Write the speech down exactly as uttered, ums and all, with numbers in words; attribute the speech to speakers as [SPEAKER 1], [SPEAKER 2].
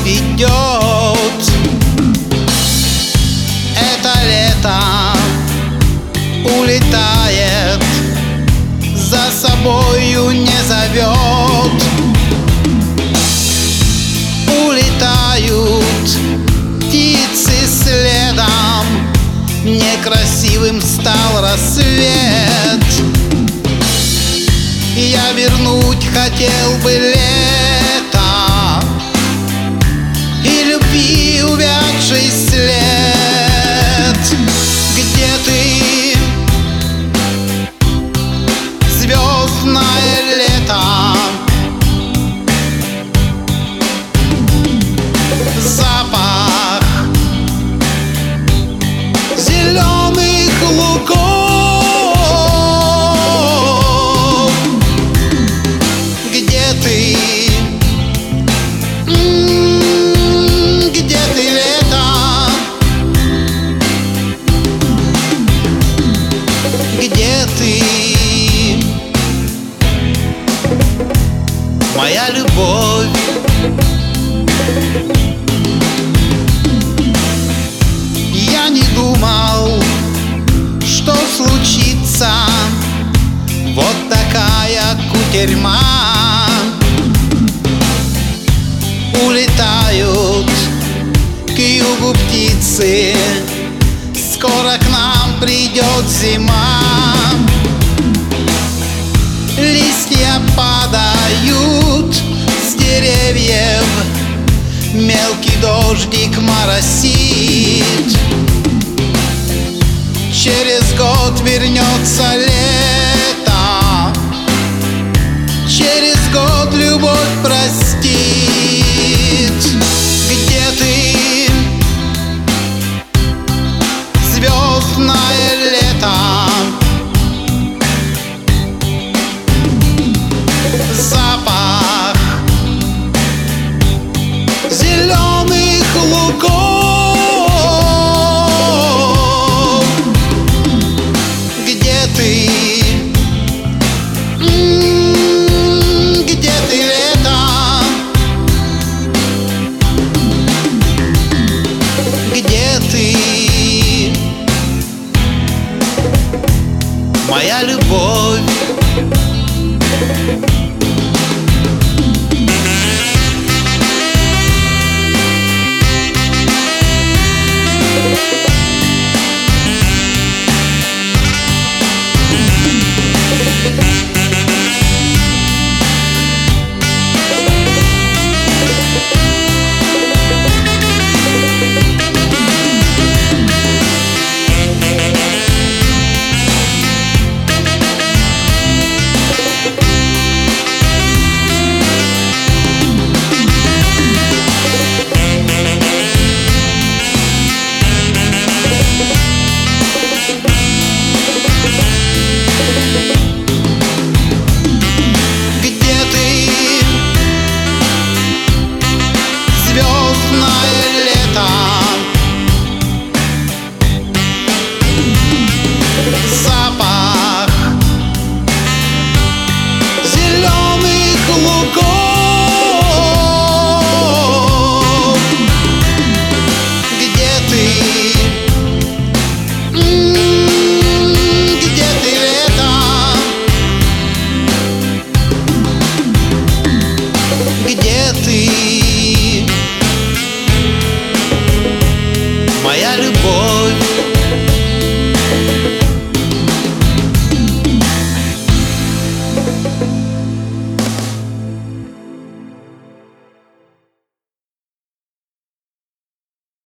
[SPEAKER 1] идет. Это лето улетает, за собою не зовет. Улетают птицы следом, некрасивым стал рассвет. Я вернуть хотел бы лето и любви увядший след. Где ты, звездное лето? Запах зеленых лугов. Где ты, М-м, где ты, лето? Где ты, моя любовь? Я не думал, что случится вот такая кутерьма. Улетают к югу птицы, скоро к нам придет зима. Листья падают с деревьев, мелкий дождик моросит. Через год вернется лето.